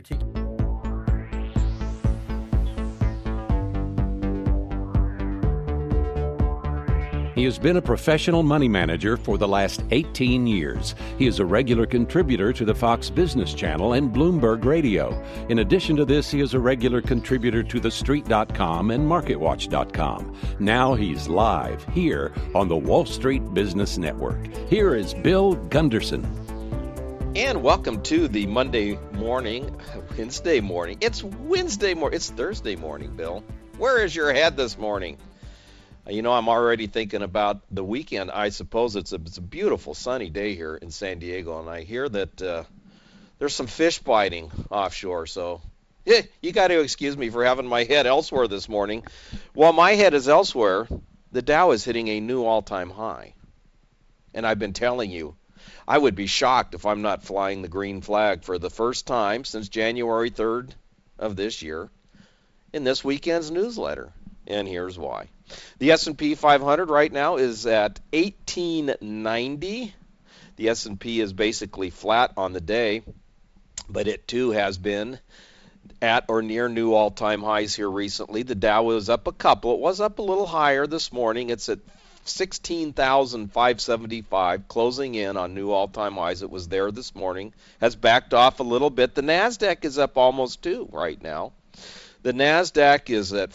He has been a professional money manager for the last 18 years. He is a regular contributor to the Fox Business Channel and Bloomberg Radio. In addition to this, he is a regular contributor to TheStreet.com and MarketWatch.com. Now he's live here on the Wall Street Business Network. Here is Bill Gunderson. And welcome to the Wednesday morning. It's Wednesday morning. It's Thursday morning, Bill. Where is your head this morning? You know, I'm already thinking about the weekend. I suppose it's a beautiful sunny day here in San Diego, and I hear that there's some fish biting offshore. So, you got to excuse me for having my head elsewhere this morning. While my head is elsewhere, the Dow is hitting a new all-time high. And I've been telling you, I would be shocked if I'm not flying the green flag for the first time since January 3rd of this year in this weekend's newsletter. And here's why. The S&P 500 right now is at 1890. The S&P is basically flat on the day, but it too has been at or near new all-time highs here recently. The Dow was up a couple. It was up a little higher this morning. It's at 16,575, closing in on new all-time highs. It was there this morning. Has backed off a little bit. The NASDAQ is up almost 2 right now. The NASDAQ is at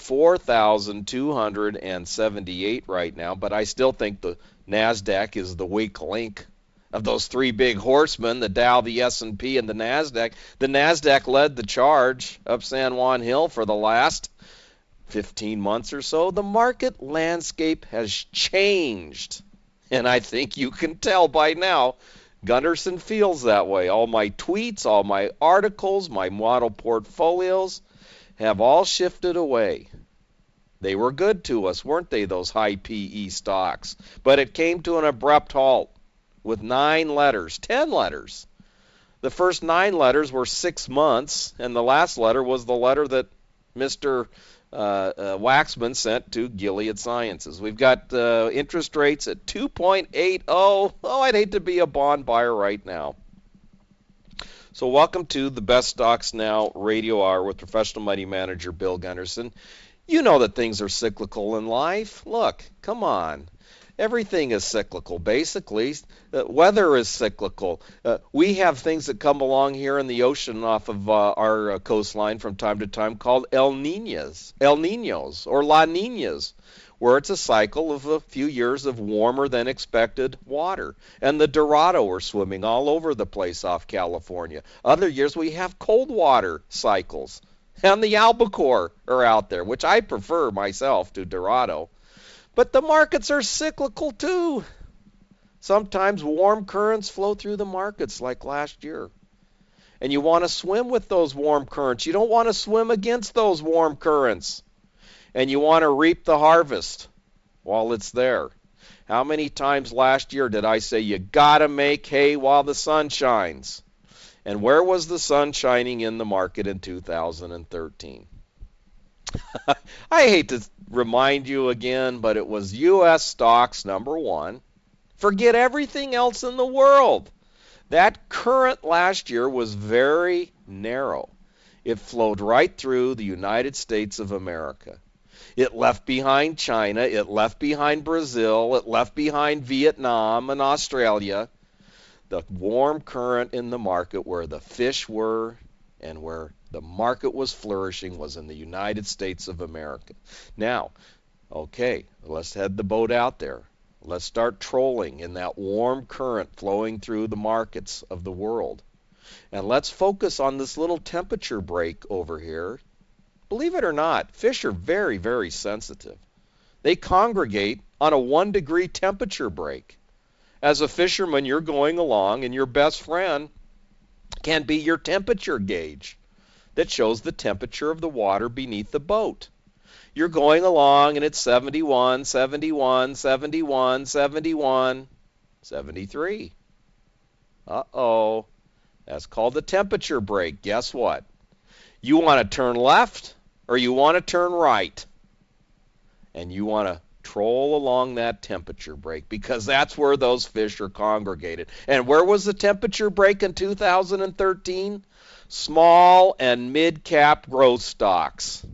4,278 right now, but I still think the NASDAQ is the weak link of those three big horsemen, the Dow, the S&P, and the NASDAQ. The NASDAQ led the charge up San Juan Hill for the last 15 months or so. The market landscape has changed, and I think you can tell by now. Gunderson feels that way. All my tweets, all my articles, my model portfolios have all shifted away. They were good to us, weren't they, those high PE stocks? But it came to an abrupt halt with 10 letters. The first 9 letters were 6 months, and the last letter was the letter that Mr. Waxman sent to Gilead Sciences. We've got interest rates at 2.80. Oh, I'd hate to be a bond buyer right now. So welcome to the Best Stocks Now Radio Hour with professional money manager Bill Gunderson. You know that things are cyclical in life. Look, come on. Everything is cyclical, basically. Weather is cyclical. We have things that come along here in the ocean off of our coastline from time to time called El Niños or La Niñas, where it's a cycle of a few years of warmer than expected water. And the Dorado are swimming all over the place off California. Other years we have cold water cycles. And the albacore are out there, which I prefer myself to Dorado. But the markets are cyclical too. Sometimes warm currents flow through the markets like last year. And you want to swim with those warm currents. You don't want to swim against those warm currents. And you want to reap the harvest while it's there. How many times last year did I say you got to make hay while the sun shines? And where was the sun shining in the market in 2013? I hate to remind you again, but it was U.S. stocks, number one. Forget everything else in the world. That current last year was very narrow. It flowed right through the United States of America. It left behind China, it left behind Brazil, it left behind Vietnam and Australia. The warm current in the market where the fish were and where the market was flourishing was in the United States of America. Now, okay, let's head the boat out there. Let's start trolling in that warm current flowing through the markets of the world. And let's focus on this little temperature break over here. Believe it or not, fish are very, very sensitive. They congregate on a 1-degree temperature break. As a fisherman, you're going along, and your best friend can be your temperature gauge that shows the temperature of the water beneath the boat. You're going along, and it's 71, 71, 71, 71, 73. Uh-oh. That's called the temperature break. Guess what? You want to turn left or you want to turn right. And you want to troll along that temperature break because that's where those fish are congregated. And where was the temperature break in 2013? Small and mid-cap growth stocks.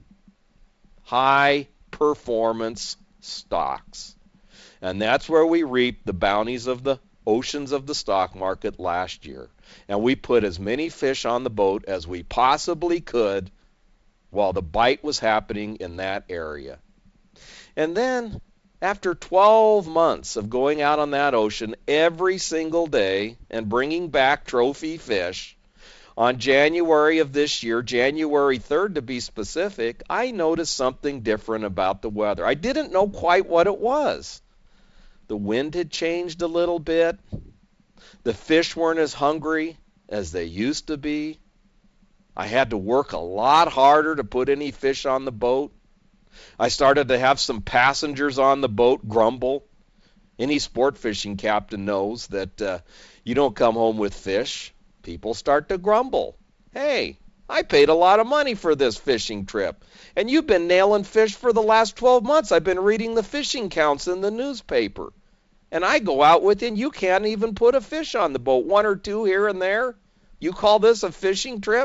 High performance stocks. And that's where we reaped the bounties of the oceans of the stock market last year. And we put as many fish on the boat as we possibly could while the bite was happening in that area. And then, after 12 months of going out on that ocean every single day and bringing back trophy fish, on January of this year, January 3rd to be specific, I noticed something different about the weather. I didn't know quite what it was. The wind had changed a little bit. The fish weren't as hungry as they used to be. I had to work a lot harder to put any fish on the boat. I started to have some passengers on the boat grumble. Any sport fishing captain knows that you don't come home with fish. People start to grumble. Hey, I paid a lot of money for this fishing trip, and you've been nailing fish for the last 12 months. I've been reading the fishing counts in the newspaper. And I go out with you, and you can't even put a fish on the boat, one or two here and there. You call this a fishing trip?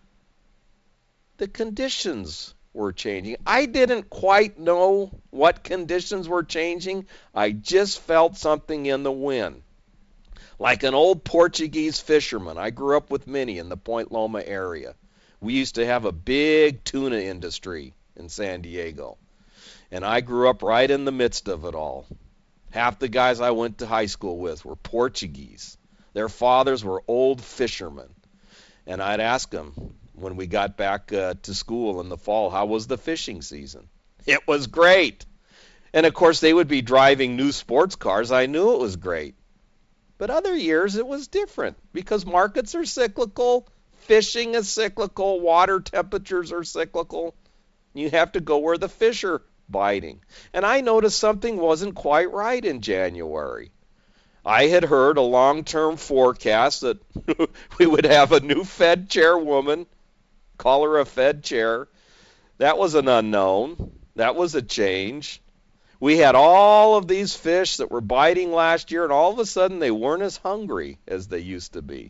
The conditions were changing. I didn't quite know what conditions were changing. I just felt something in the wind. Like an old Portuguese fisherman. I grew up with many in the Point Loma area. We used to have a big tuna industry in San Diego. And I grew up right in the midst of it all. Half the guys I went to high school with were Portuguese. Their fathers were old fishermen. And I'd ask them when we got back to school in the fall, how was the fishing season? It was great. And of course they would be driving new sports cars. I knew it was great. But other years it was different because markets are cyclical, fishing is cyclical, water temperatures are cyclical. You have to go where the fish are biting. And I noticed something wasn't quite right in January. I had heard a long-term forecast that we would have a new Fed chairwoman, call her a Fed chair. That was an unknown. That was a change. We had all of these fish that were biting last year, and all of a sudden they weren't as hungry as they used to be.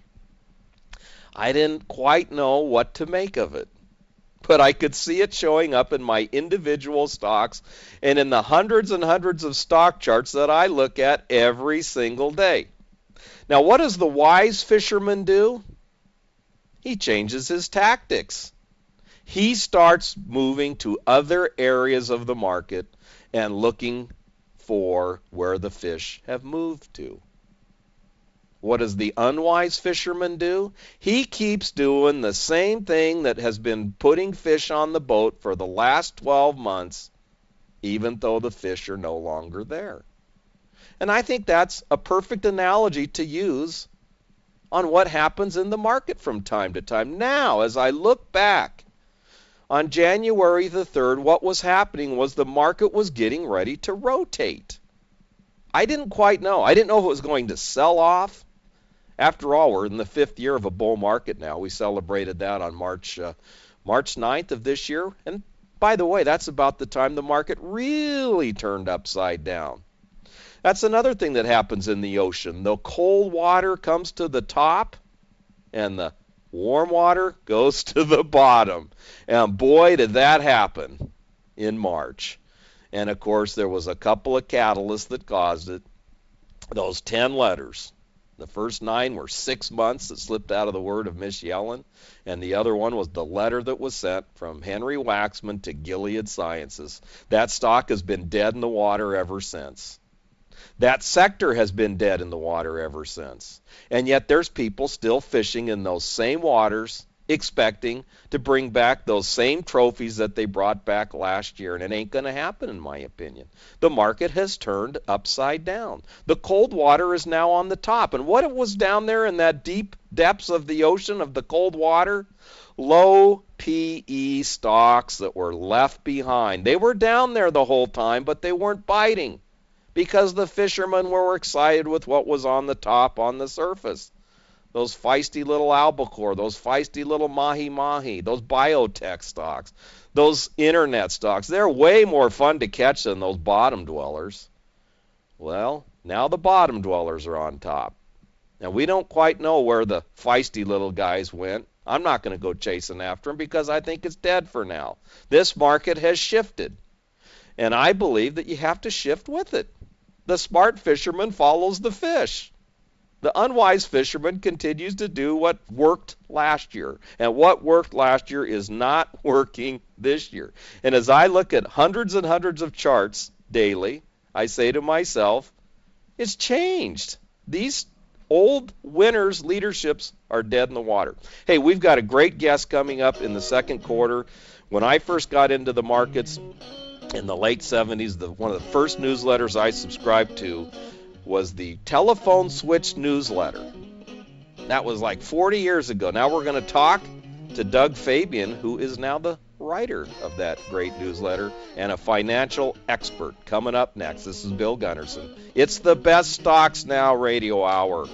I didn't quite know what to make of it, but I could see it showing up in my individual stocks and in the hundreds and hundreds of stock charts that I look at every single day. Now, what does the wise fisherman do? He changes his tactics. He starts moving to other areas of the market and looking for where the fish have moved to. What does the unwise fisherman do? He keeps doing the same thing that has been putting fish on the boat for the last 12 months, even though the fish are no longer there. And I think that's a perfect analogy to use on what happens in the market from time to time. Now, as I look back, on January the 3rd, what was happening was the market was getting ready to rotate. I didn't quite know. I didn't know if it was going to sell off. After all, we're in the 5th year of a bull market now. We celebrated that on March 9th of this year. And by the way, that's about the time the market really turned upside down. That's another thing that happens in the ocean. The cold water comes to the top, and the warm water goes to the bottom. And boy, did that happen in March. And of course, there was a couple of catalysts that caused it. Those 10 letters. The first 9 were 6 months that slipped out of the word of Miss Yellen. And the other one was the letter that was sent from Henry Waxman to Gilead Sciences. That stock has been dead in the water ever since. That sector has been dead in the water ever since. And yet there's people still fishing in those same waters, expecting to bring back those same trophies that they brought back last year. And it ain't going to happen, in my opinion. The market has turned upside down. The cold water is now on the top. And what it was down there in that deep depths of the ocean of the cold water? Low PE stocks that were left behind. They were down there the whole time, but they weren't biting, because the fishermen were excited with what was on the top, on the surface. Those feisty little albacore, those feisty little mahi-mahi, those biotech stocks, those internet stocks. They're way more fun to catch than those bottom dwellers. Well, now the bottom dwellers are on top. Now, we don't quite know where the feisty little guys went. I'm not going to go chasing after them because I think it's dead for now. This market has shifted, and I believe that you have to shift with it. The smart fisherman follows the fish. The unwise fisherman continues to do what worked last year, and what worked last year is not working this year. And as I look at hundreds and hundreds of charts daily, I say to myself, it's changed. These old winners' leaderships are dead in the water. Hey, we've got a great guest coming up in the second quarter. When I first got into the markets in the late 70s, one of the first newsletters I subscribed to was the Telephone Switch newsletter. That was like 40 years ago. Now we're going to talk to Doug Fabian, who is now the writer of that great newsletter and a financial expert. Coming up next, this is Bill Gunderson. It's the Best Stocks Now Radio Hour.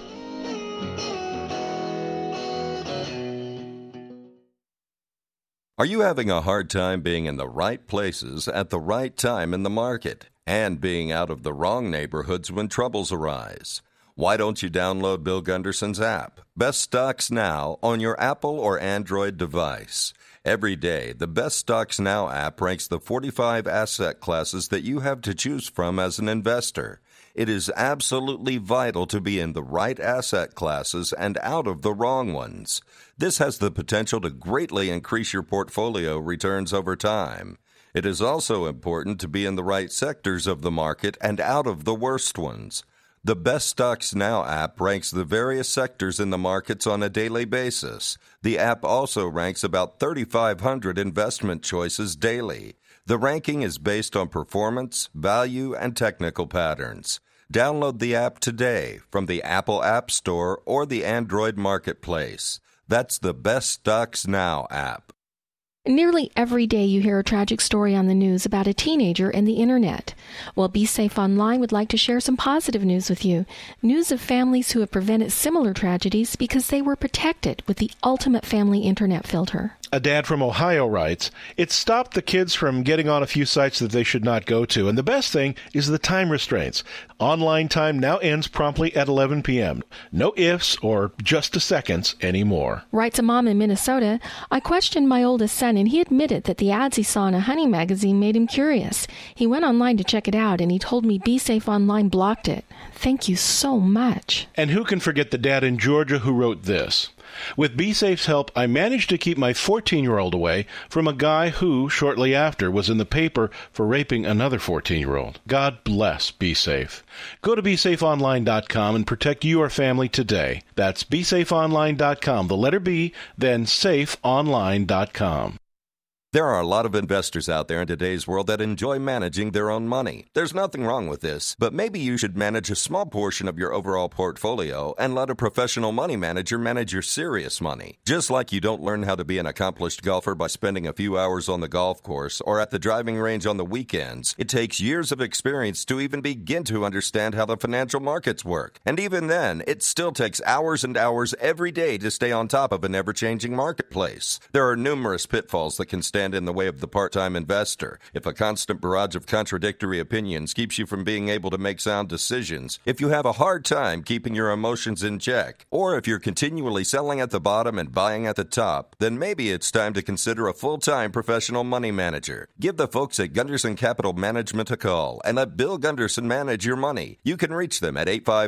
Are you having a hard time being in the right places at the right time in the market and being out of the wrong neighborhoods when troubles arise? Why don't you download Bill Gunderson's app, Best Stocks Now, on your Apple or Android device? Every day, the Best Stocks Now app ranks the 45 asset classes that you have to choose from as an investor. It is absolutely vital to be in the right asset classes and out of the wrong ones. This has the potential to greatly increase your portfolio returns over time. It is also important to be in the right sectors of the market and out of the worst ones. The Best Stocks Now app ranks the various sectors in the markets on a daily basis. The app also ranks about 3,500 investment choices daily. The ranking is based on performance, value, and technical patterns. Download the app today from the Apple App Store or the Android Marketplace. That's the Best Stocks Now app. Nearly every day you hear a tragic story on the news about a teenager and the internet. Well, Be Safe Online would like to share some positive news with you. News of families who have prevented similar tragedies because they were protected with the ultimate family internet filter. A dad from Ohio writes, "It stopped the kids from getting on a few sites that they should not go to, and the best thing is the time restraints. Online time now ends promptly at 11 p.m. No ifs or just a seconds anymore." Writes a mom in Minnesota, "I questioned my oldest son, and he admitted that the ads he saw in a hunting magazine made him curious. He went online to check it out, and he told me Be Safe Online blocked it. Thank you so much." And who can forget the dad in Georgia who wrote this? "With BeSafe's help, I managed to keep my 14-year-old away from a guy who, shortly after, was in the paper for raping another 14-year-old. God bless BeSafe." Go to BeSafeOnline.com and protect your family today. That's BeSafeOnline.com, the letter B, then SafeOnline.com. There are a lot of investors out there in today's world that enjoy managing their own money. There's nothing wrong with this, but maybe you should manage a small portion of your overall portfolio and let a professional money manager manage your serious money. Just like you don't learn how to be an accomplished golfer by spending a few hours on the golf course or at the driving range on the weekends, it takes years of experience to even begin to understand how the financial markets work. And even then, it still takes hours and hours every day to stay on top of an ever-changing marketplace. There are numerous pitfalls that can stand in the way of the part-time investor. If a constant barrage of contradictory opinions keeps you from being able to make sound decisions, if you have a hard time keeping your emotions in check, or if you're continually selling at the bottom and buying at the top, then maybe it's time to consider a full-time professional money manager. Give the folks at Gunderson Capital Management a call and let Bill Gunderson manage your money. You can reach them at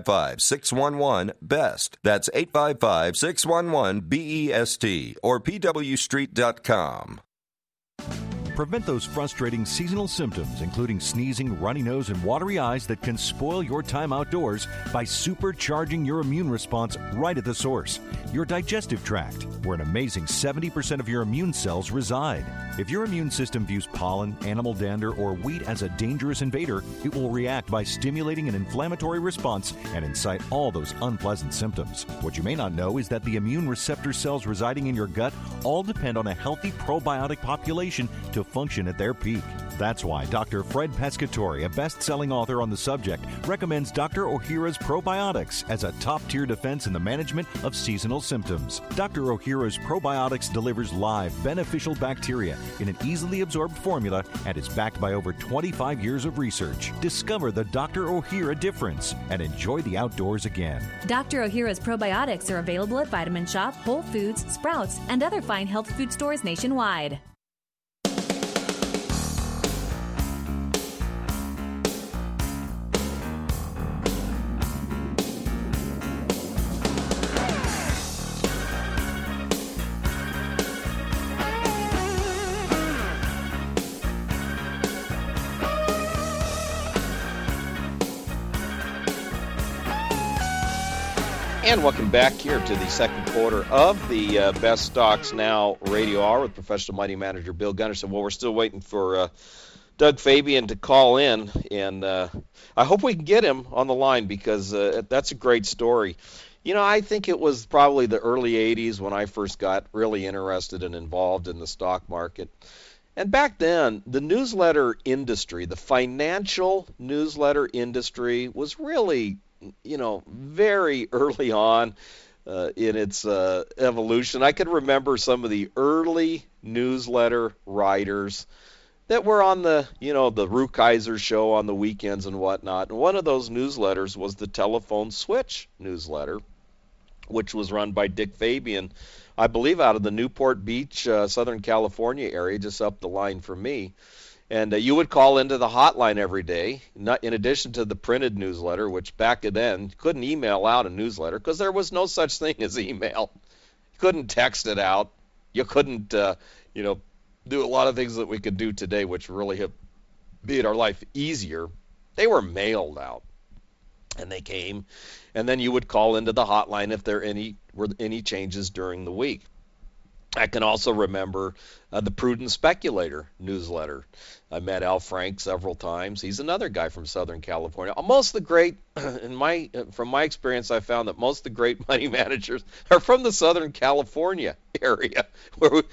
855-611-BEST. That's 855-611-BEST or pwstreet.com. Prevent those frustrating seasonal symptoms, including sneezing, runny nose, and watery eyes that can spoil your time outdoors by supercharging your immune response right at the source, your digestive tract, where an amazing 70% of your immune cells reside. If your immune system views pollen, animal dander, or wheat as a dangerous invader, it will react by stimulating an inflammatory response and incite all those unpleasant symptoms. What you may not know is that the immune receptor cells residing in your gut all depend on a healthy probiotic population to function at their peak. That's why Dr. Fred Pescatore, a best-selling author on the subject, recommends Dr. Ohhira's probiotics as a top-tier defense in the management of seasonal symptoms. Dr. Ohhira's probiotics delivers live, beneficial bacteria in an easily absorbed formula and is backed by over 25 years of research. Discover the Dr. Ohhira difference and enjoy the outdoors again. Dr. Ohhira's probiotics are available at Vitamin Shop, Whole Foods, Sprouts, and other fine health food stores nationwide. And welcome back here to the second quarter of the Best Stocks Now Radio Hour with professional money manager Bill Gunderson. Well, we're still waiting for Doug Fabian to call in, and I hope we can get him on the line because that's a great story. You know, I think it was probably the early 80s when I first got really interested and involved in the stock market. And back then, the newsletter industry, the financial newsletter industry, was really very early on in its evolution. I can remember some of the early newsletter writers that were on the Rukeyser show on the weekends and whatnot. And one of those newsletters was the Telephone Switch newsletter, which was run by Dick Fabian, I believe out of the Newport Beach, Southern California area, just up the line from me. And you would call into the hotline every day, in addition to the printed newsletter, which back then you couldn't email out a newsletter because there was no such thing as email. You couldn't text it out. You couldn't, do a lot of things that we could do today, which really have made our life easier. They were mailed out, and they came, and then you would call into the hotline if there were any changes during the week. I can also remember the Prudent Speculator newsletter. I met Al Frank several times. He's another guy from Southern California. Most of the great, from my experience, I found that most of the great money managers are from the Southern California area. Where,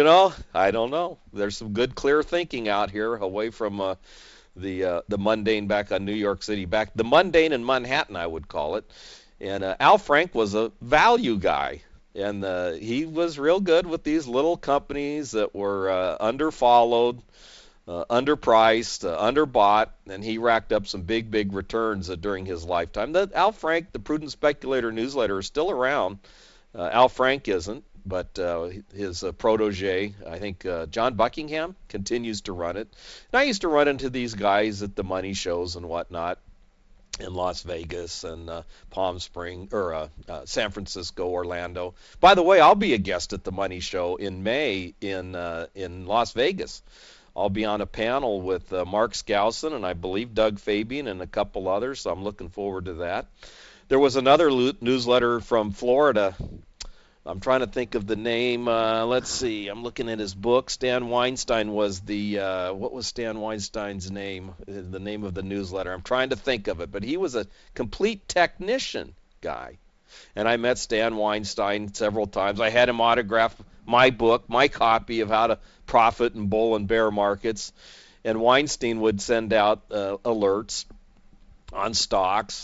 I don't know. There's some good, clear thinking out here, away from the mundane back on New York City, back the mundane in Manhattan, I would call it. And Al Frank was a value guy. And he was real good with these little companies that were underfollowed, underpriced, underbought, and he racked up some big returns during his lifetime. Al Frank, the Prudent Speculator newsletter, is still around. Al Frank isn't, but his protege, I think John Buckingham, continues to run it. And I used to run into these guys at the money shows and whatnot in Las Vegas and Palm Springs, or San Francisco, Orlando. By the way, I'll be a guest at the Money Show in May in Las Vegas. I'll be on a panel with Mark Skousen and I believe Doug Fabian and a couple others, so I'm looking forward to that. There was another newsletter from Florida. I'm trying to think of the name. Let's see. I'm looking at his book. Stan Weinstein was what was Stan Weinstein's name? The name of the newsletter. I'm trying to think of it. But he was a complete technician guy. And I met Stan Weinstein several times. I had him autograph my book, my copy of How to Profit in Bull and Bear Markets. And Weinstein would send out alerts on stocks.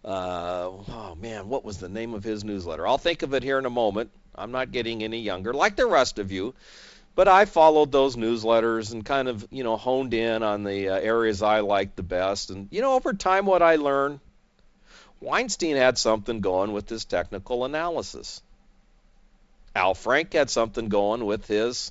What was the name of his newsletter? I'll think of it here in a moment. I'm not getting any younger, like the rest of you. But I followed those newsletters and kind of, honed in on the areas I liked the best. And, over time what I learned, Weinstein had something going with his technical analysis. Al Frank had something going with his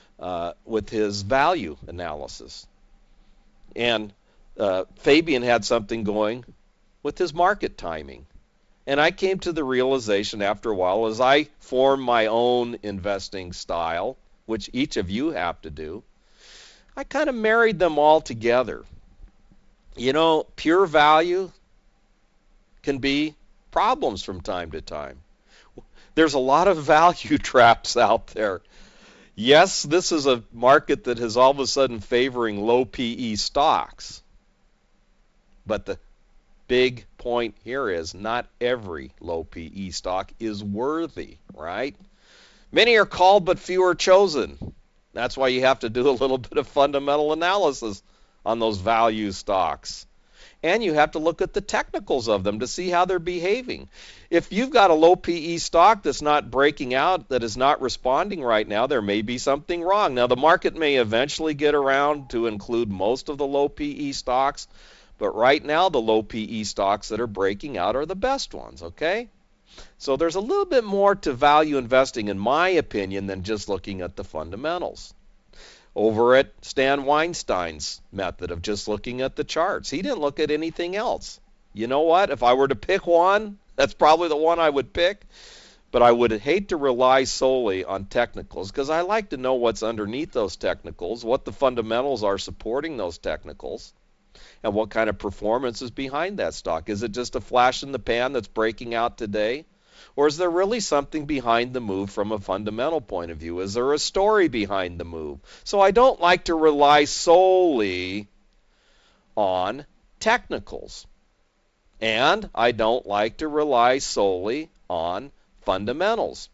value analysis. And Fabian had something going with his market timing. And I came to the realization after a while, as I form my own investing style, which each of you have to do, I kind of married them all together. Pure value can be problems from time to time. There's a lot of value traps out there. Yes, this is a market that is all of a sudden favoring low PE stocks. But the big point here is not every low PE stock is worthy, right? Many are called, but few are chosen. That's why you have to do a little bit of fundamental analysis on those value stocks. And you have to look at the technicals of them to see how they're behaving. If you've got a low PE stock that's not breaking out, that is not responding right now, there may be something wrong. Now, the market may eventually get around to include most of the low PE stocks, but right now the low PE stocks that are breaking out are the best ones, okay? So there's a little bit more to value investing, in my opinion, than just looking at the fundamentals. Over at Stan Weinstein's method of just looking at the charts, he didn't look at anything else. You know what? If I were to pick one, that's probably the one I would pick. But I would hate to rely solely on technicals, because I like to know what's underneath those technicals, what the fundamentals are supporting those technicals, and what kind of performance is behind that stock. Is it just a flash in the pan that's breaking out today? Or is there really something behind the move from a fundamental point of view? Is there a story behind the move? So I don't like to rely solely on technicals. And I don't like to rely solely on fundamentals.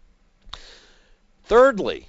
Thirdly,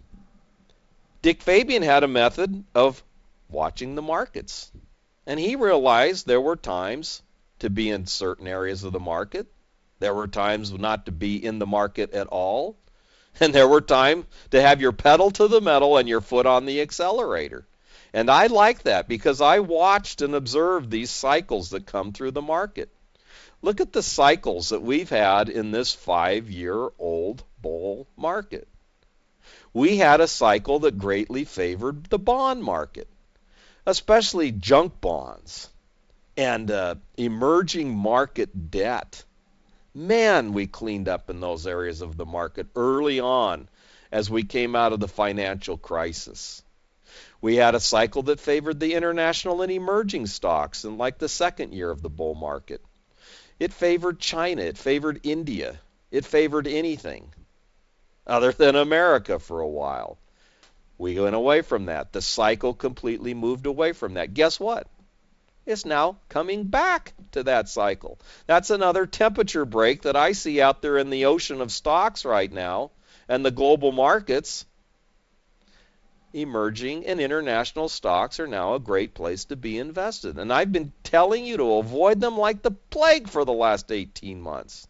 Dick Fabian had a method of watching the markets. And he realized there were times to be in certain areas of the market. There were times not to be in the market at all. And there were times to have your pedal to the metal and your foot on the accelerator. And I like that because I watched and observed these cycles that come through the market. Look at the cycles that we've had in this 5-year-old bull market. We had a cycle that greatly favored the bond market, especially junk bonds and emerging market debt. Man, we cleaned up in those areas of the market early on as we came out of the financial crisis. We had a cycle that favored the international and emerging stocks in like the second year of the bull market. It favored China. It favored India. It favored anything other than America for a while. We went away from that. The cycle completely moved away from that. Guess what? It's now coming back to that cycle. That's another temperature break that I see out there in the ocean of stocks right now and the global markets. Emerging and international stocks are now a great place to be invested. And I've been telling you to avoid them like the plague for the last 18 months.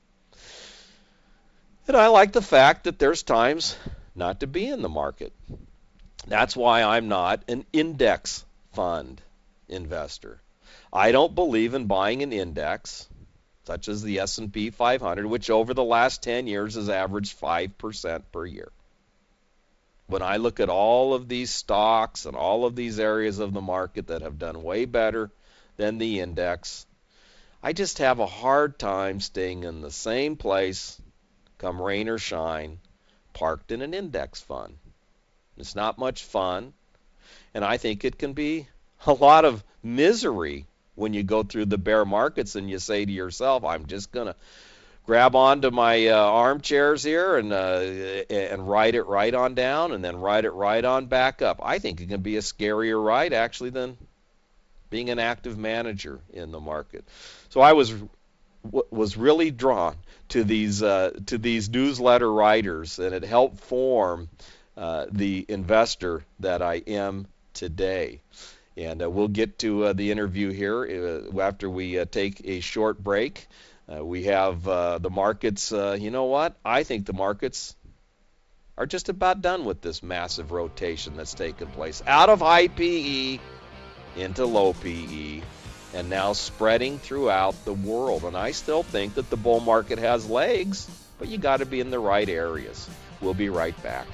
And I like the fact that there's times not to be in the market. That's why I'm not an index fund investor. I don't believe in buying an index, such as the S&P 500, which over the last 10 years has averaged 5% per year. When I look at all of these stocks and all of these areas of the market that have done way better than the index, I just have a hard time staying in the same place, come rain or shine, parked in an index fund. It's not much fun, and I think it can be a lot of misery when you go through the bear markets and you say to yourself, I'm just going to grab onto my armchairs here and ride it right on down and then ride it right on back up. I think it can be a scarier ride, actually, than being an active manager in the market. So I was really drawn to these newsletter writers, and it helped form the investor that I am today. And we'll get to the interview here after we take a short break. We have the markets. You know what? I think the markets are just about done with this massive rotation that's taken place out of high PE into low PE and now spreading throughout the world. And I still think that the bull market has legs, but you got to be in the right areas. We'll be right back.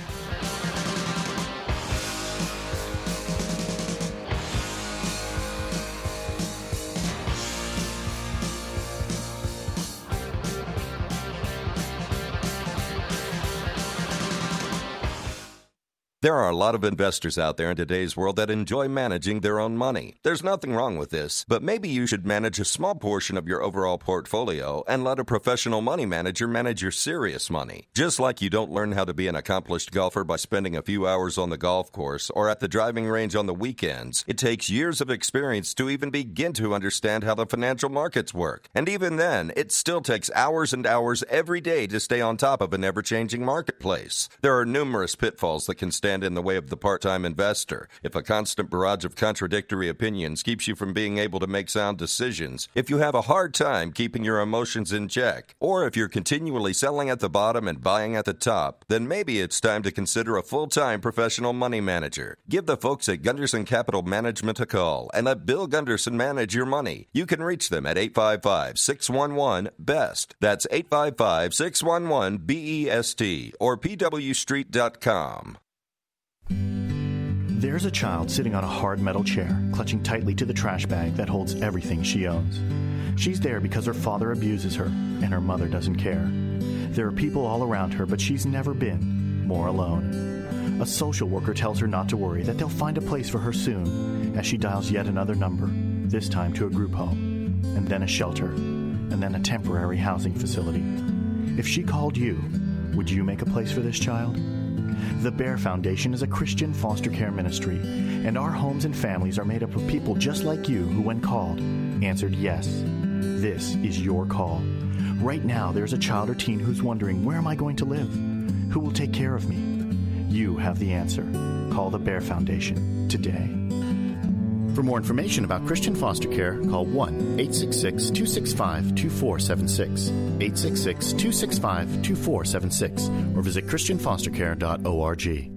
There are a lot of investors out there in today's world that enjoy managing their own money. There's nothing wrong with this, but maybe you should manage a small portion of your overall portfolio and let a professional money manager manage your serious money. Just like you don't learn how to be an accomplished golfer by spending a few hours on the golf course or at the driving range on the weekends, it takes years of experience to even begin to understand how the financial markets work. And even then, it still takes hours and hours every day to stay on top of an ever-changing marketplace. There are numerous pitfalls that can stand stand in the way of the part-time investor, if a constant barrage of contradictory opinions keeps you from being able to make sound decisions, if you have a hard time keeping your emotions in check, or if you're continually selling at the bottom and buying at the top, then maybe it's time to consider a full-time professional money manager. Give the folks at Gunderson Capital Management a call and let Bill Gunderson manage your money. You can reach them at 855-611-BEST. That's 855-611-BEST or pwstreet.com. There's a child sitting on a hard metal chair, clutching tightly to the trash bag that holds everything she owns. She's there because her father abuses her, and her mother doesn't care. There are people all around her, but she's never been more alone. A social worker tells her not to worry, that they'll find a place for her soon, as she dials yet another number, this time to a group home, and then a shelter, and then a temporary housing facility. If she called you, would you make a place for this child? The Bear Foundation is a Christian foster care ministry, and our homes and families are made up of people just like you who, when called, answered yes. This is your call. Right now, there's a child or teen who's wondering, where am I going to live? Who will take care of me? You have the answer. Call the Bear Foundation today. For more information about Christian foster care, call 1-866-265-2476, 866-265-2476, or visit christianfostercare.org.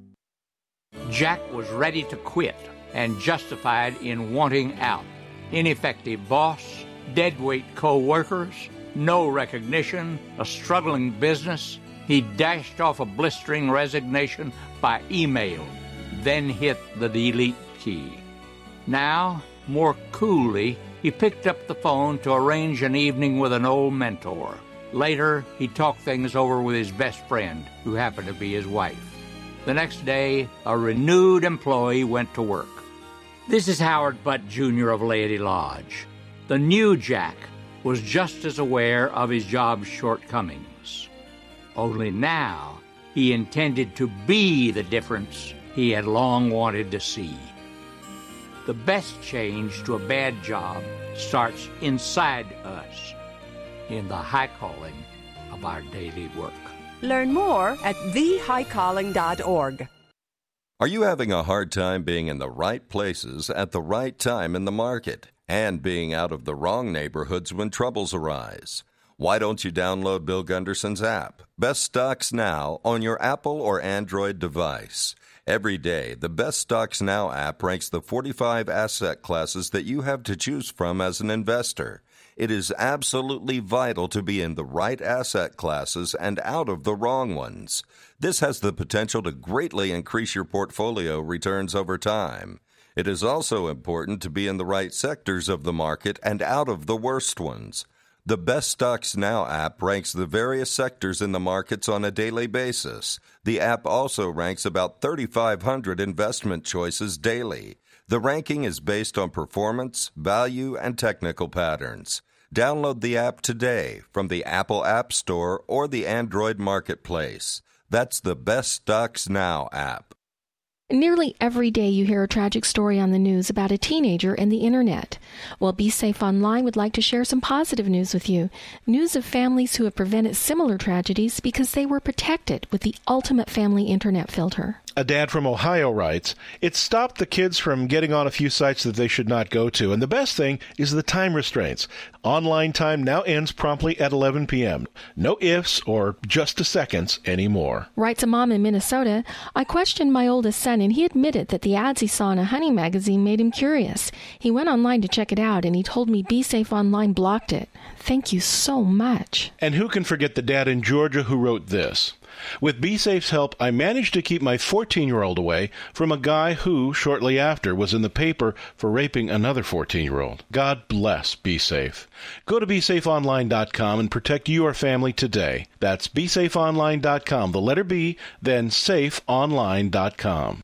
Jack was ready to quit and justified in wanting out. Ineffective boss, deadweight co-workers, no recognition, a struggling business. He dashed off a blistering resignation by email, then hit the delete key. Now, more coolly, he picked up the phone to arrange an evening with an old mentor. Later, he talked things over with his best friend, who happened to be his wife. The next day, a renewed employee went to work. This is Howard Butt, Jr. of Laity Lodge. The new Jack was just as aware of his job's shortcomings. Only now, he intended to be the difference he had long wanted to see. The best change to a bad job starts inside us, in the high calling of our daily work. Learn more at thehighcalling.org. Are you having a hard time being in the right places at the right time in the market and being out of the wrong neighborhoods when troubles arise? Why don't you download Bill Gunderson's app, Best Stocks Now, on your Apple or Android device? Every day, the Best Stocks Now app ranks the 45 asset classes that you have to choose from as an investor. It is absolutely vital to be in the right asset classes and out of the wrong ones. This has the potential to greatly increase your portfolio returns over time. It is also important to be in the right sectors of the market and out of the worst ones. The Best Stocks Now app ranks the various sectors in the markets on a daily basis. The app also ranks about 3,500 investment choices daily. The ranking is based on performance, value, and technical patterns. Download the app today from the Apple App Store or the Android Marketplace. That's the Best Stocks Now app. Nearly every day you hear a tragic story on the news about a teenager and the internet. Well, Be Safe Online would like to share some positive news with you. News of families who have prevented similar tragedies because they were protected with the ultimate family internet filter. A dad from Ohio writes, "It stopped the kids from getting on a few sites that they should not go to. And the best thing is the time restraints. Online time now ends promptly at 11 p.m. No ifs or just a seconds anymore." Writes a mom in Minnesota, "I questioned my oldest son and he admitted that the ads he saw in a hunting magazine made him curious. He went online to check it out and he told me Be Safe Online blocked it. Thank you so much." And who can forget the dad in Georgia who wrote this? "With BeSafe's help, I managed to keep my 14-year-old away from a guy who, shortly after, was in the paper for raping another 14-year-old. God bless BeSafe. Go to BeSafeOnline.com and protect your family today. That's BeSafeOnline.com, the letter B, then SafeOnline.com.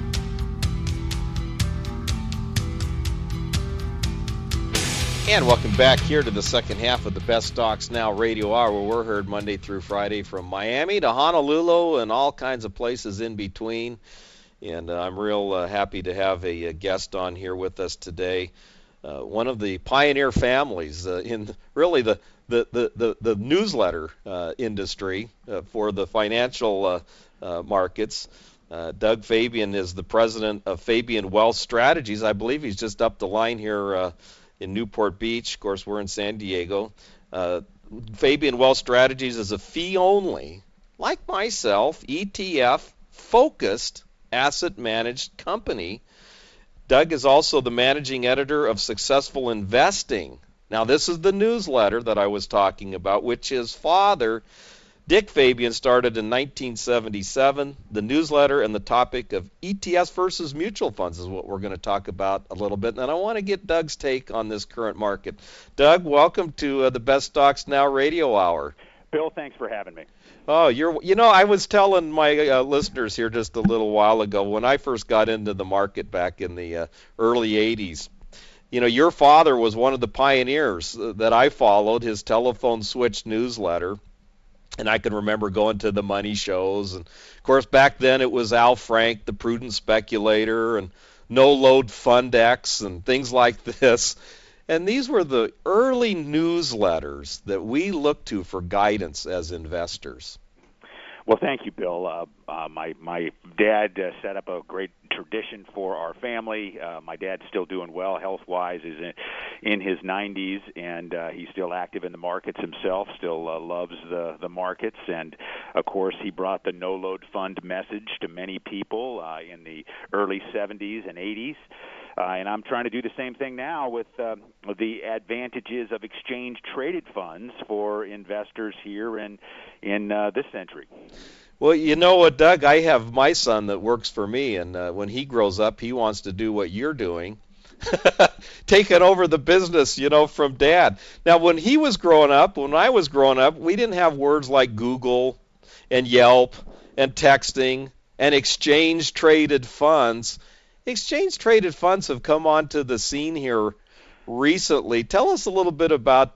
And welcome Welcome back here to the second half of the Best Stocks Now radio hour, where we're heard Monday through Friday from Miami to Honolulu and all kinds of places in between. And I'm real happy to have a guest on here with us today. One of the pioneer families in really the newsletter industry for the financial markets. Doug Fabian is the president of Fabian Wealth Strategies. I believe he's just up the line here in Newport Beach. Of course, we're in San Diego. Fabian Wealth Strategies is a fee-only, like myself, ETF-focused asset-managed company. Doug is also the managing editor of Successful Investing. Now, this is the newsletter that I was talking about, which his father, Dick Fabian, started in 1977. The newsletter and the topic of ETFs versus mutual funds is what we're going to talk about a little bit. And I want to get Doug's take on this current market. Doug, welcome to the Best Stocks Now radio hour. Bill, thanks for having me. Oh, I was telling my listeners here just a little while ago, when I first got into the market back in the early 80s, your father was one of the pioneers that I followed, his telephone switch newsletter. And I can remember going to the money shows. And, of course, back then it was Al Frank, the prudent speculator, and no-load Fundex and things like this. And these were the early newsletters that we looked to for guidance as investors. Well, thank you, Bill. My dad set up a great tradition for our family. My dad's still doing well health-wise. Is in his 90s, and he's still active in the markets himself, still loves the markets. And, of course, he brought the no-load fund message to many people in the early 70s and 80s. And I'm trying to do the same thing now with the advantages of exchange-traded funds for investors here in this century. Well, you know what, Doug? I have my son that works for me, and when he grows up, he wants to do what you're doing, taking over the business, from Dad. Now, when I was growing up, we didn't have words like Google and Yelp and texting and exchange-traded funds. Exchange-traded funds have come onto the scene here recently. Tell us a little bit about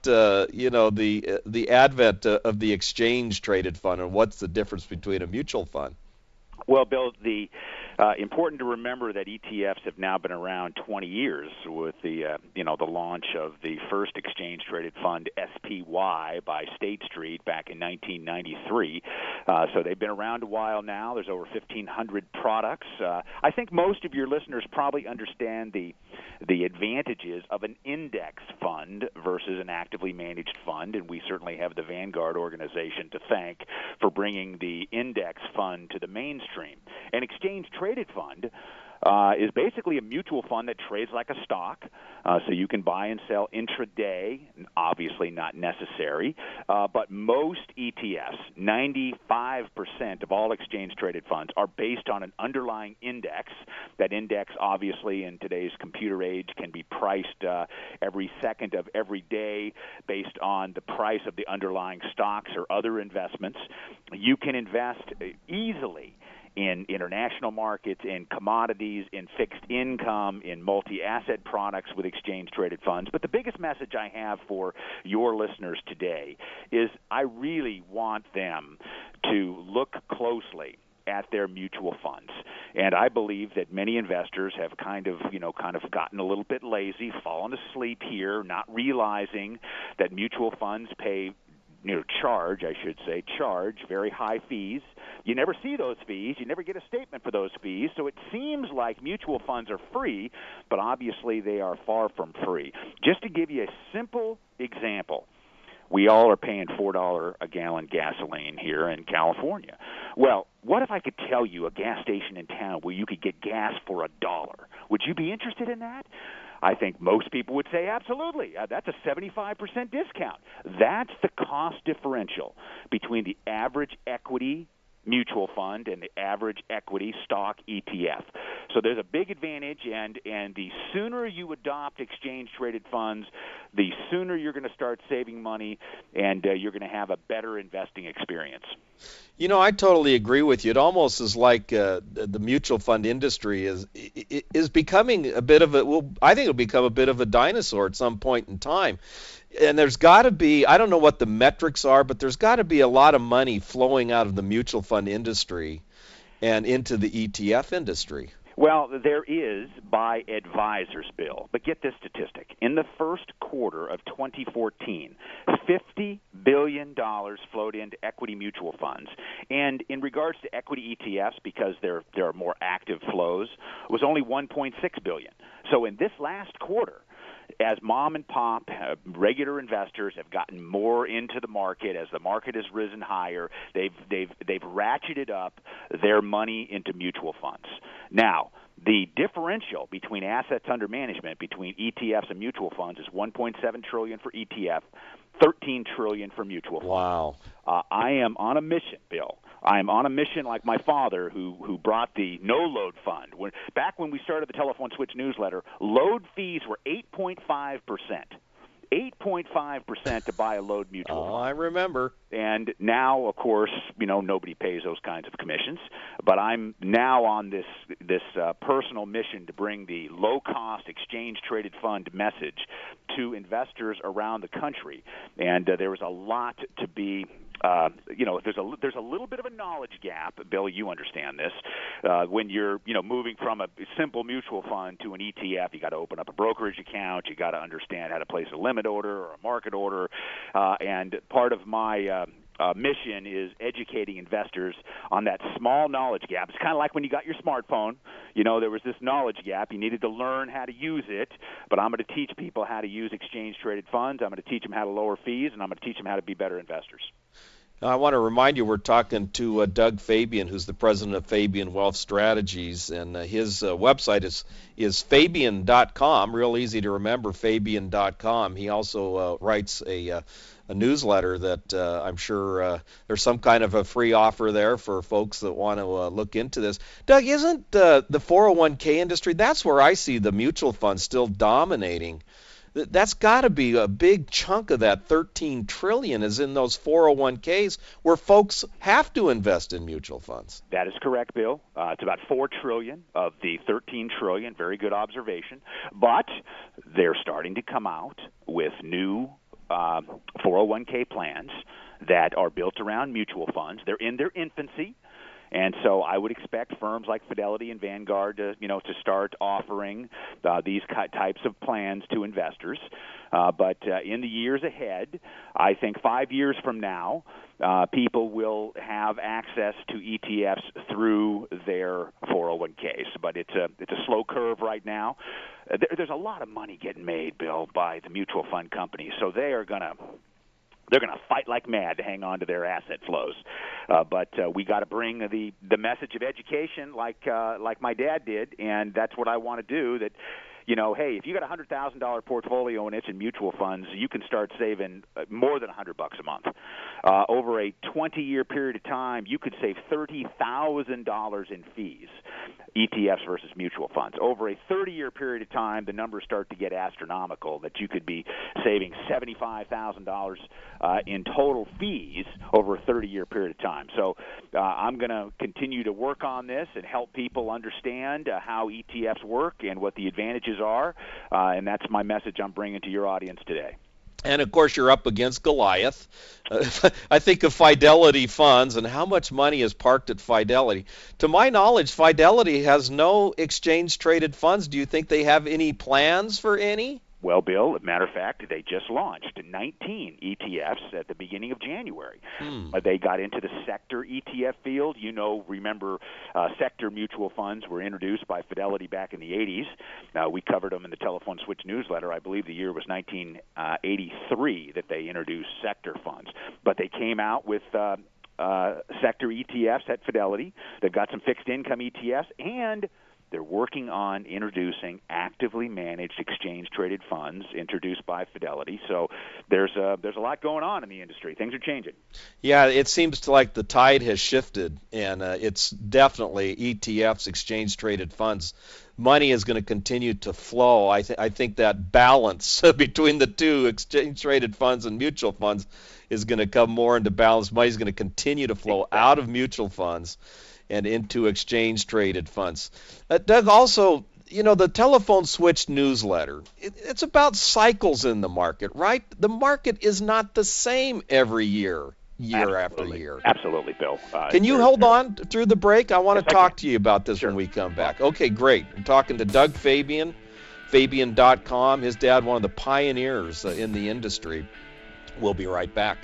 the advent of the exchange-traded fund and what's the difference between a mutual fund. Well, Bill, important to remember that ETFs have now been around 20 years with the launch of the first exchange-traded fund, SPY, by State Street back in 1993. So they've been around a while now. There's over 1,500 products. I think most of your listeners probably understand the advantages of an index fund versus an actively managed fund, and we certainly have the Vanguard organization to thank for bringing the index fund to the mainstream. An exchange-traded fund is basically a mutual fund that trades like a stock, so you can buy and sell intraday, obviously not necessary, but most ETFs, 95% of all exchange-traded funds, are based on an underlying index. That index, obviously, in today's computer age, can be priced every second of every day based on the price of the underlying stocks or other investments. You can invest easily in international markets, in commodities, in fixed income, in multi-asset products with exchange-traded funds. But the biggest message I have for your listeners today is I really want them to look closely at their mutual funds. And I believe that many investors have kind of gotten a little bit lazy, fallen asleep here, not realizing that mutual funds charge very high fees. You never see those fees. You never get a statement for those fees. So it seems like mutual funds are free, but obviously they are far from free. Just to give you a simple example, we all are paying $4 a gallon gasoline here in California. Well, what if I could tell you a gas station in town where you could get gas for $1? Would you be interested in that? I think most people would say absolutely. That's a 75% discount. That's the cost differential between the average equity mutual fund and the average equity stock ETF. So there's a big advantage, and the sooner you adopt exchange-traded funds, the sooner you're going to start saving money, and you're going to have a better investing experience. You know, I totally agree with you. It almost is like the mutual fund industry is becoming a bit of a, well, I think it'll become a bit of a dinosaur at some point in time. And there's got to be, I don't know what the metrics are, but there's got to be a lot of money flowing out of the mutual fund industry and into the ETF industry. Well, there is by advisors, Bill. But get this statistic. In the first quarter of 2014, $50 billion flowed into equity mutual funds. And in regards to equity ETFs, because there are more active flows, it was only $1.6 billion. So in this last quarter, as mom and pop, regular investors have gotten more into the market, as the market has risen higher, they've ratcheted up their money into mutual funds. Now, the differential between assets under management between ETFs and mutual funds is $1.7 trillion for ETF, $13 trillion for mutual funds. Wow. I am on a mission, Bill. I am on a mission like my father, who brought the no-load fund. Back when we started the Telephone Switch newsletter, load fees were 8.5%. 8.5% to buy a load mutual fund. I remember. And now, of course, nobody pays those kinds of commissions. But I'm now on this personal mission to bring the low-cost exchange-traded fund message to investors around the country. And there was a lot to be. There's a little bit of a knowledge gap, Bill. You understand this. When you're moving from a simple mutual fund to an ETF, you got to open up a brokerage account. You got to understand how to place a limit order or a market order. And part of my mission is educating investors on that small knowledge gap. It's kind of like when you got your smartphone. There was this knowledge gap. You needed to learn how to use it, but I'm going to teach people how to use exchange-traded funds. I'm going to teach them how to lower fees, and I'm going to teach them how to be better investors. I want to remind you we're talking to Doug Fabian, who's the president of Fabian Wealth Strategies, and his website is Fabian.com, real easy to remember, Fabian.com. He also writes a newsletter that I'm sure there's some kind of a free offer there for folks that want to look into this. Doug, isn't the 401k industry, that's where I see the mutual funds still dominating? That's got to be a big chunk of that $13 trillion is in those 401ks where folks have to invest in mutual funds. That is correct, Bill. It's about $4 trillion of the $13 trillion. Very good observation. But they're starting to come out with new 401k plans that are built around mutual funds. They're in their infancy. And so I would expect firms like Fidelity and Vanguard to start offering these types of plans to investors. But in the years ahead, I think 5 years from now, people will have access to ETFs through their 401ks. But it's a slow curve right now. There's a lot of money getting made, Bill, by the mutual fund companies. So they're going to fight like mad to hang on to their asset flows. But we got to bring the message of education like my dad did, and that's what I want to do. That, hey, if you got a $100,000 portfolio and it's in mutual funds, you can start saving more than $100 a month. Over a 20-year period of time, you could save $30,000 in fees, ETFs versus mutual funds. Over a 30-year period of time, the numbers start to get astronomical, that you could be saving $75,000 in total fees over a 30-year period of time. So I'm going to continue to work on this and help people understand how ETFs work and what the advantages are, and that's my message I'm bringing to your audience today. And, of course, you're up against Goliath. I think of Fidelity Funds and how much money is parked at Fidelity. To my knowledge, Fidelity has no exchange-traded funds. Do you think they have any plans for any? Well, Bill, as a matter of fact, they just launched 19 ETFs at the beginning of January. They got into the sector ETF field. Remember, sector mutual funds were introduced by Fidelity back in the 80s. We covered them in the Telephone Switch newsletter. I believe the year was 1983 that they introduced sector funds. But they came out with sector ETFs at Fidelity. They've got some fixed income ETFs, and They're working on introducing actively managed exchange-traded funds introduced by Fidelity. So there's a lot going on in the industry. Things are changing. Yeah, it seems like the tide has shifted, and it's definitely ETFs, exchange-traded funds. Money is going to continue to flow. I think that balance between the two, exchange-traded funds and mutual funds, is going to come more into balance. Money is going to continue to flow out of mutual funds and into exchange-traded funds. Doug, also, the telephone switch newsletter, it's about cycles in the market, right? The market is not the same every year after year. Absolutely, Bill. Can you hold on through the break? I want to talk to you about this when we come back. Okay, great. I'm talking to Doug Fabian, Fabian.com. His dad, one of the pioneers in the industry. We'll be right back.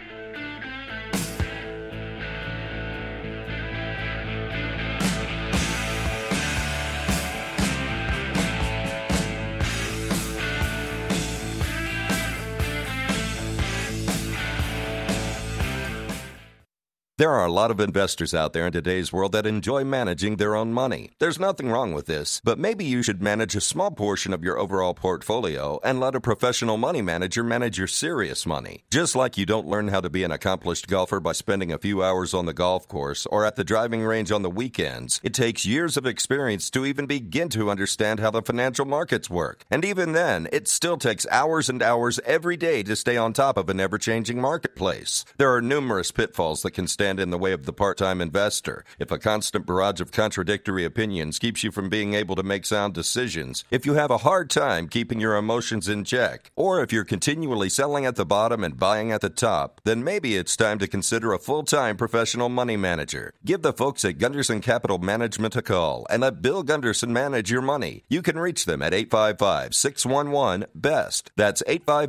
There are a lot of investors out there in today's world that enjoy managing their own money. There's nothing wrong with this, but maybe you should manage a small portion of your overall portfolio and let a professional money manager manage your serious money. Just like you don't learn how to be an accomplished golfer by spending a few hours on the golf course or at the driving range on the weekends, it takes years of experience to even begin to understand how the financial markets work. And even then, it still takes hours and hours every day to stay on top of an ever-changing marketplace. There are numerous pitfalls that can stand in the way of the part-time investor. If a constant barrage of contradictory opinions keeps you from being able to make sound decisions, if you have a hard time keeping your emotions in check, or if you're continually selling at the bottom and buying at the top, then maybe it's time to consider a full-time professional money manager. Give the folks at Gunderson Capital Management a call and let Bill Gunderson manage your money. You can reach them at 855-611-BEST. That's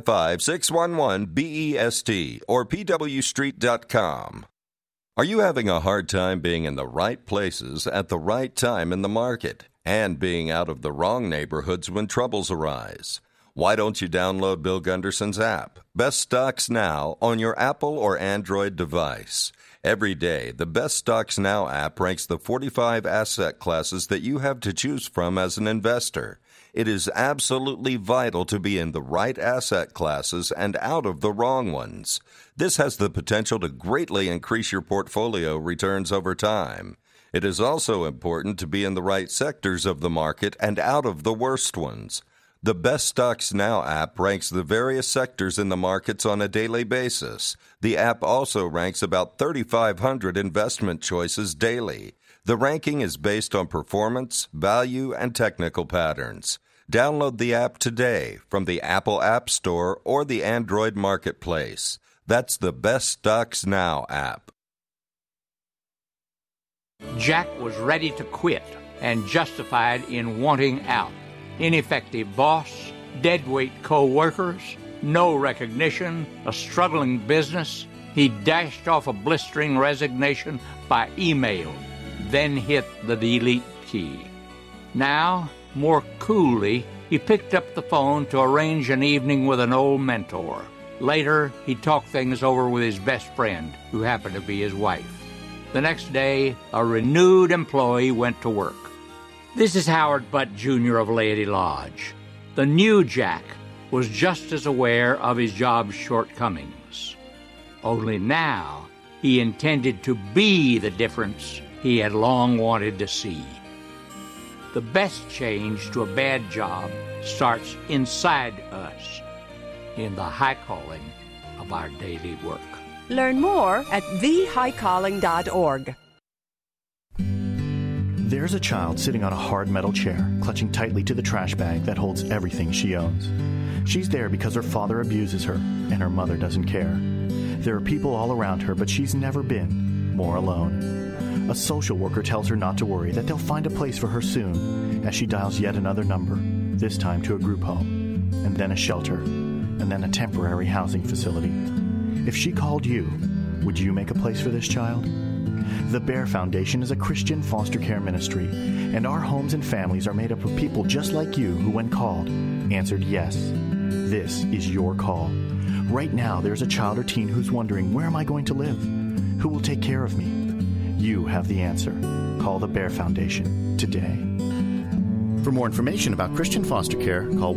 855-611-BEST or pwstreet.com. Are you having a hard time being in the right places at the right time in the market and being out of the wrong neighborhoods when troubles arise? Why don't you download Bill Gunderson's app, Best Stocks Now, on your Apple or Android device? Every day, the Best Stocks Now app ranks the 45 asset classes that you have to choose from as an investor. It is absolutely vital to be in the right asset classes and out of the wrong ones. This has the potential to greatly increase your portfolio returns over time. It is also important to be in the right sectors of the market and out of the worst ones. The Best Stocks Now app ranks the various sectors in the markets on a daily basis. The app also ranks about 3,500 investment choices daily. The ranking is based on performance, value, and technical patterns. Download the app today from the Apple App Store or the Android Marketplace. That's the Best Stocks Now app. Jack was ready to quit and justified in wanting out. Ineffective boss, deadweight co-workers, no recognition, a struggling business. He dashed off a blistering resignation by email, then hit the delete key. Now, more coolly, he picked up the phone to arrange an evening with an old mentor. Later, he talked things over with his best friend, who happened to be his wife. The next day, a renewed employee went to work. This is Howard Butt, Jr. of Laity Lodge. The new Jack was just as aware of his job's shortcomings. Only now, he intended to be the difference he had long wanted to see. The best change to a bad job starts inside us, in the high calling of our daily work. Learn more at thehighcalling.org. There's a child sitting on a hard metal chair, clutching tightly to the trash bag that holds everything she owns. She's there because her father abuses her, and her mother doesn't care. There are people all around her, but she's never been more alone. A social worker tells her not to worry, that they'll find a place for her soon, as she dials yet another number, this time to a group home, and then a shelter, and then a temporary housing facility. If she called you, would you make a place for this child? The Bear Foundation is a Christian foster care ministry, and our homes and families are made up of people just like you who, when called, answered yes. This is your call. Right now, there's a child or teen who's wondering, where am I going to live? Who will take care of me? You have the answer. Call the Bear Foundation today. For more information about Christian foster care, call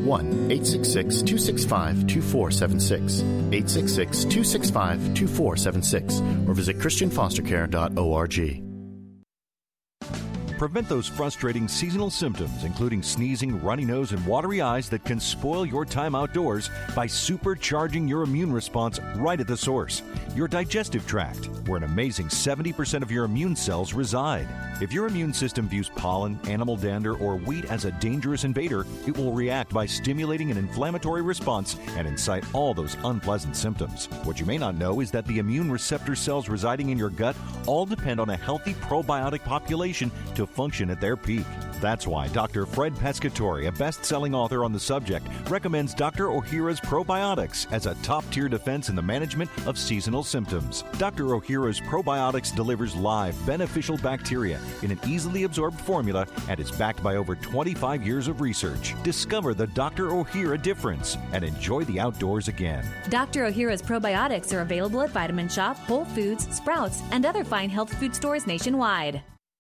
1-866-265-2476, 866-265-2476, or visit christianfostercare.org. Prevent those frustrating seasonal symptoms, including sneezing, runny nose, and watery eyes that can spoil your time outdoors by supercharging your immune response right at the source, your digestive tract, where an amazing 70% of your immune cells reside. If your immune system views pollen, animal dander, or wheat as a dangerous invader, it will react by stimulating an inflammatory response and incite all those unpleasant symptoms. What you may not know is that the immune receptor cells residing in your gut all depend on a healthy probiotic population to function at their peak. That's why Dr. Fred Pescatore, a best-selling author on the subject, recommends Dr. Ohhira's Probiotics as a top-tier defense in the management of seasonal symptoms. Dr. Ohhira's Probiotics delivers live, beneficial bacteria in an easily absorbed formula and is backed by over 25 years of research. Discover the Dr. Ohhira difference and enjoy the outdoors again. Dr. Ohhira's Probiotics are available at Vitamin Shoppe, Whole Foods, Sprouts, and other fine health food stores nationwide.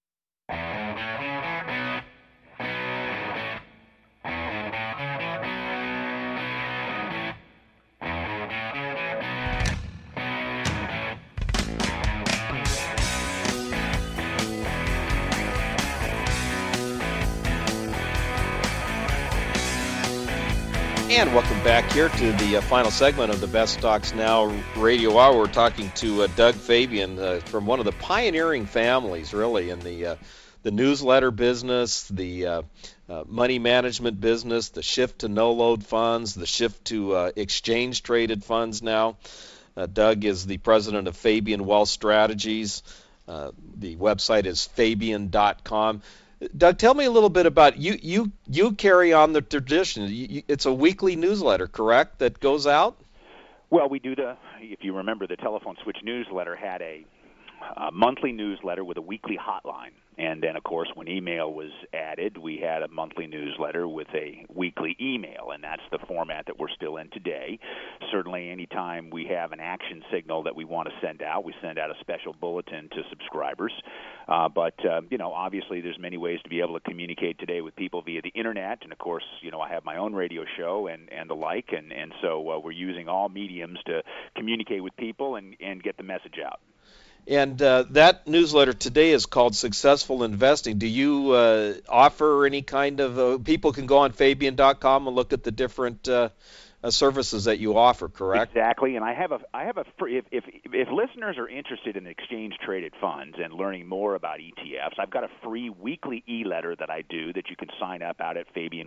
And welcome back here to the final segment of the Best Stocks Now Radio Hour. We're talking to Doug Fabian from one of the pioneering families, really, in the newsletter business, the money management business, the shift to no-load funds, the shift to exchange-traded funds now. Doug is the president of Fabian Wealth Strategies. The website is Fabian.com. Doug, tell me a little bit about you carry on the tradition. It's a weekly newsletter, correct, that goes out? Well, we do if you remember, the Telephone Switch newsletter had a monthly newsletter with a weekly hotline. And then, of course, when email was added, we had a monthly newsletter with a weekly email, and that's the format that we're still in today. Certainly, anytime we have an action signal that we want to send out, we send out a special bulletin to subscribers. But obviously, there's many ways to be able to communicate today with people via the Internet. And, of course, I have my own radio show and the like, and so we're using all mediums to communicate with people and get the message out. And that newsletter today is called Successful Investing. Do you offer any kind of people can go on Fabian.com and look at the different services that you offer, correct? Exactly, and I have a free, if listeners are interested in exchange traded funds and learning more about ETFs, I've got a free weekly e-letter that I do that you can sign up out at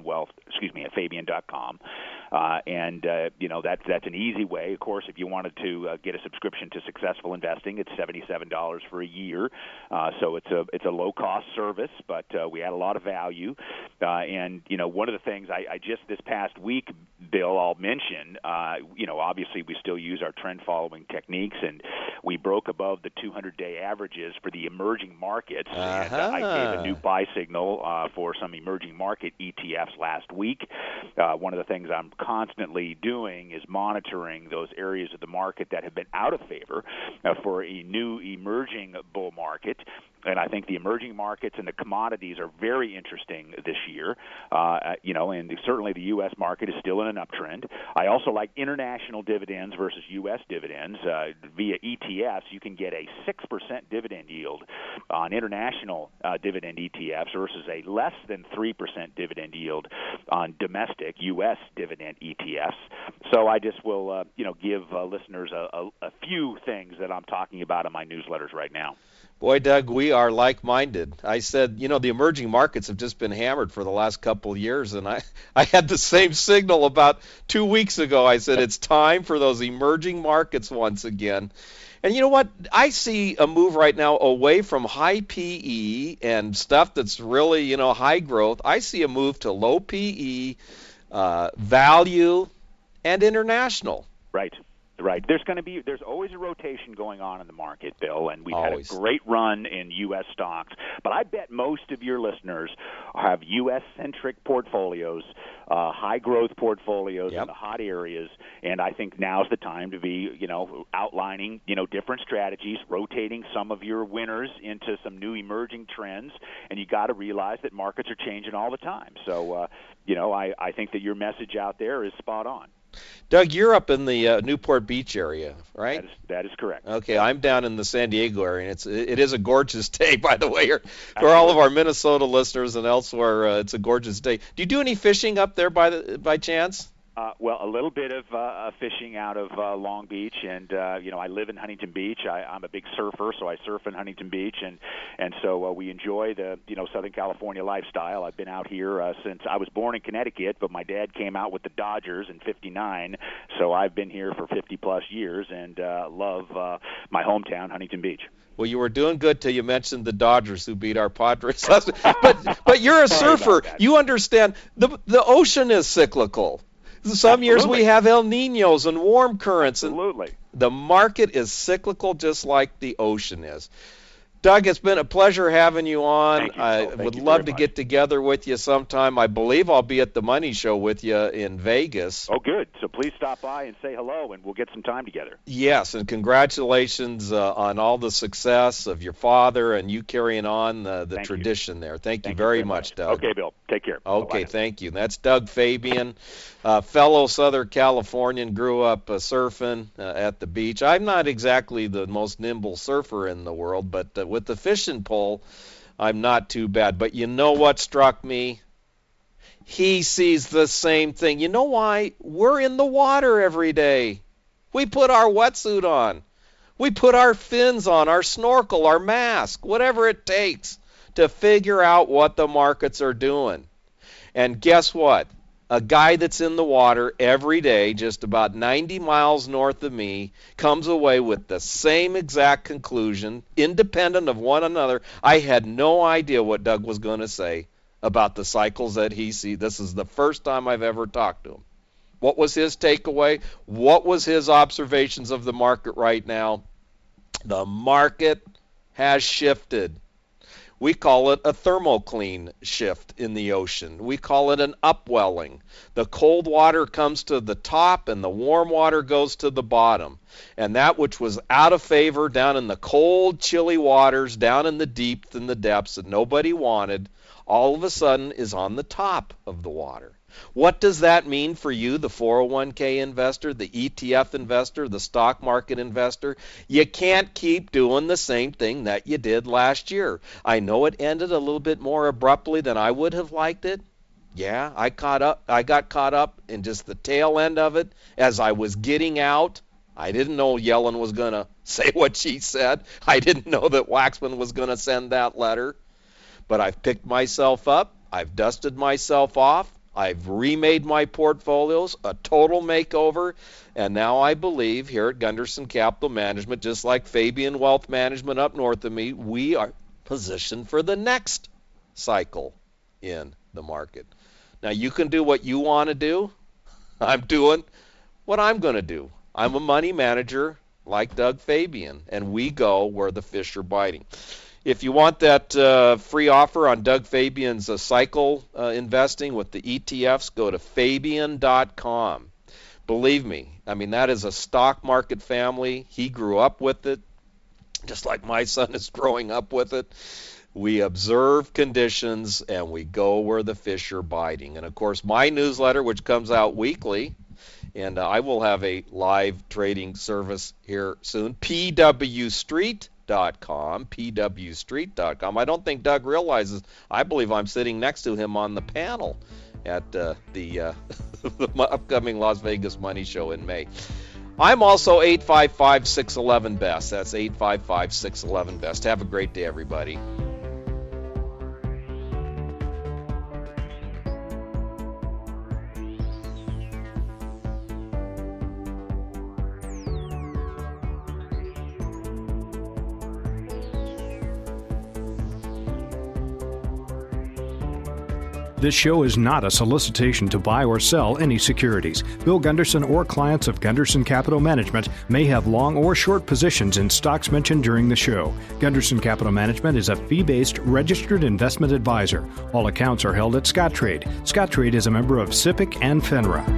Fabian.com. That's an easy way. Of course, if you wanted to get a subscription to Successful Investing, it's $77 for a year. So it's a low cost service, but we add a lot of value. One of the things I just this past week, Bill, I'll mention, obviously we still use our trend following techniques, and we broke above the 200-day averages for the emerging markets. And I gave a new buy signal for some emerging market ETFs last week. One of the things I'm constantly doing is monitoring those areas of the market that have been out of favor for a new emerging bull market. And I think the emerging markets and the commodities are very interesting this year, and certainly the U.S. market is still in an uptrend. I also like international dividends versus U.S. dividends. Via ETFs, you can get a 6% dividend yield on international dividend ETFs versus a less than 3% dividend yield on domestic U.S. dividend ETFs. So I just will, give listeners a few things that I'm talking about in my newsletters right now. Boy, Doug, we are like-minded. I said, the emerging markets have just been hammered for the last couple of years, and I had the same signal about 2 weeks ago. I said, it's time for those emerging markets once again. And you know what? I see a move right now away from high PE and stuff that's really, high growth. I see a move to low PE, value, and international. Right. There's always a rotation going on in the market, Bill, and we've had a great run in U.S. stocks. But I bet most of your listeners have U.S.-centric portfolios high growth portfolios in the hot areas. And I think now's the time to be, outlining, different strategies, rotating some of your winners into some new emerging trends. And you got to realize that markets are changing all the time. So, I think that your message out there is spot on. Doug, you're up in the Newport Beach area, right? That is correct. Okay, I'm down in the San Diego area, and it is a gorgeous day, by the way. For all of our Minnesota listeners and elsewhere, it's a gorgeous day. Do you do any fishing up there by chance? Well, a little bit of fishing out of Long Beach, and I live in Huntington Beach. I'm a big surfer, so I surf in Huntington Beach, and so we enjoy the Southern California lifestyle. I've been out here since I was born in Connecticut, but my dad came out with the Dodgers in ¡59, so I've been here for 50+ years and love my hometown, Huntington Beach. Well, you were doing good till you mentioned the Dodgers who beat our Padres. but you're a surfer. You understand the ocean is cyclical. Some years we have El Niños and warm currents. Absolutely. And the market is cyclical just like the ocean is. Doug, it's been a pleasure having you on. Thank you, I would love to get together with you sometime. I believe I'll be at the Money Show with you in Vegas. Oh, good. So please stop by and say hello, and we'll get some time together. Yes, and congratulations on all the success of your father and you carrying on the tradition there. Thank you very much, Doug. Okay, Bill. Take care. Okay, Bye-bye. thank you. That's Doug Fabian, fellow Southern Californian, grew up surfing at the beach. I'm not exactly the most nimble surfer in the world, but with the fishing pole, I'm not too bad. But you know what struck me? He sees the same thing. You know why? We're in the water every day. We put our wetsuit on. We put our fins on, our snorkel, our mask, whatever it takes to figure out what the markets are doing. And guess what? A guy that's in the water every day, just about 90 miles north of me, comes away with the same exact conclusion, independent of one another. I had no idea what Doug was going to say about the cycles that he sees. This is the first time I've ever talked to him. What was his takeaway? What was his observations of the market right now? The market has shifted. We call it a thermocline shift in the ocean. We call it an upwelling. The cold water comes to the top and the warm water goes to the bottom. And that which was out of favor down in the cold, chilly waters, down in the deep and the depths that nobody wanted, all of a sudden is on the top of the water. What does that mean for you, the 401k investor, the ETF investor, the stock market investor? You can't keep doing the same thing that you did last year. I know it ended a little bit more abruptly than I would have liked it. Yeah, I got caught up in just the tail end of it as I was getting out. I didn't know Yellen was going to say what she said. I didn't know that Waxman was going to send that letter. But I've picked myself up. I've dusted myself off. I've remade my portfolios, a total makeover, and now I believe here at Gunderson Capital Management, just like Fabian Wealth Management up north of me, we are positioned for the next cycle in the market. Now, you can do what you want to do. I'm doing what I'm going to do. I'm a money manager like Doug Fabian, and we go where the fish are biting. If you want that free offer on Doug Fabian's cycle investing with the ETFs, go to Fabian.com. Believe me, I mean, that is a stock market family. He grew up with it, just like my son is growing up with it. We observe conditions, and we go where the fish are biting. And, of course, my newsletter, which comes out weekly, and I will have a live trading service here soon, PWStreet.com, pwstreet.com. I don't think Doug realizes, I believe I'm sitting next to him on the panel at the upcoming Las Vegas Money Show in May. I'm also 855-611-BEST. That's 855-611-BEST. Have a great day, everybody. This show is not a solicitation to buy or sell any securities. Bill Gunderson or clients of Gunderson Capital Management may have long or short positions in stocks mentioned during the show. Gunderson Capital Management is a fee-based registered investment advisor. All accounts are held at Scottrade. Scottrade is a member of SIPC and FINRA.